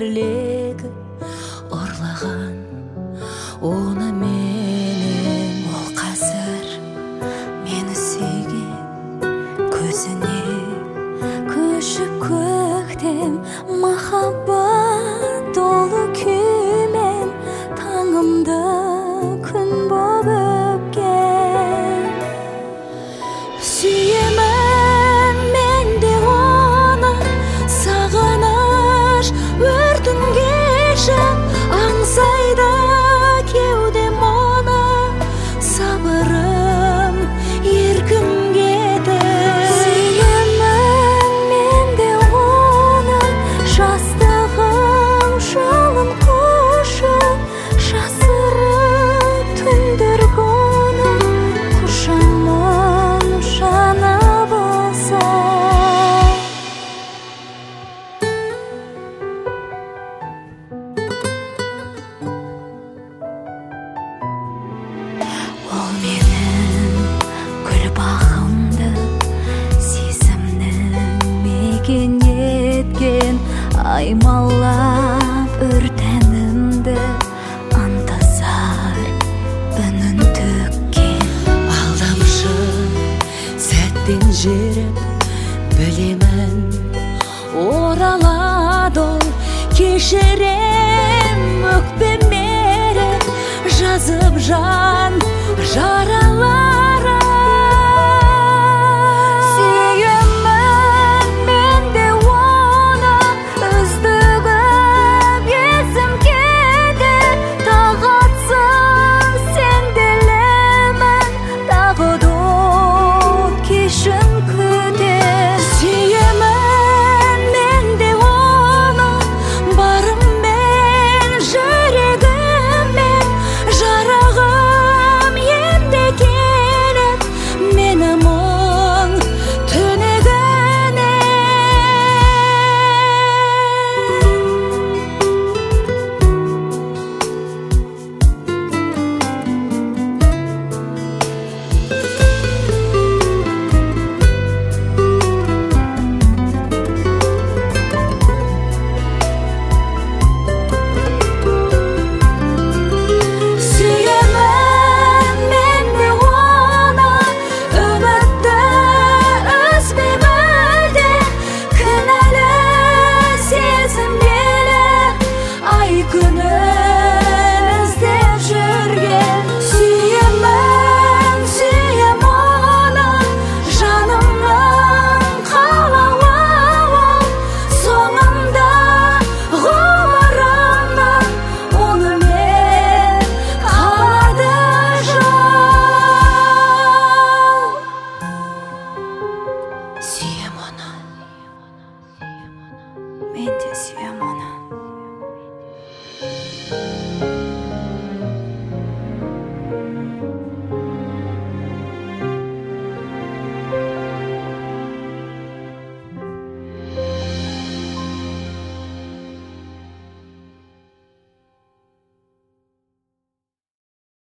тірлегі ұрлаған оны менен. Ол қазір мені сүйген көзіне көшіп көктем махаббат долы күймен таңымды күн боп өпкен. Сүйемін мен де оны, сағыныш өртін кешіп аңсайды кеудем оны, сабырым еркін кетіп. Сүйемін мен де оны, жастығым жалын құшып жасырып түндер күні құшамын жаны болса. Ол менің гүл бағымды, сезімнің мекен еткен, аймалап өртенімді антазар үнін төккен. Алдамшы сәттен жеріп білемін, оралады ол кешірем өкпемері жазып жан жаралары. Сүйемін мен де оны, үздігіп есім кеді, тағатсыз сенделемін, тағы дот кешім күтер. Сүйемін мен де оны, барыммен жүрегіммен, жарығым енді келіп мені мұң түнегіне. Сүйемін мен де оны, үмітті үзбей мүлде, кінәлі сезімдері ай күнін іздеп жүрген. Сүйемін оны, жанымның қалауы ол, соңында ғұмырымның онымен қалады жол. Сүйем оны, мен де сүйем оны.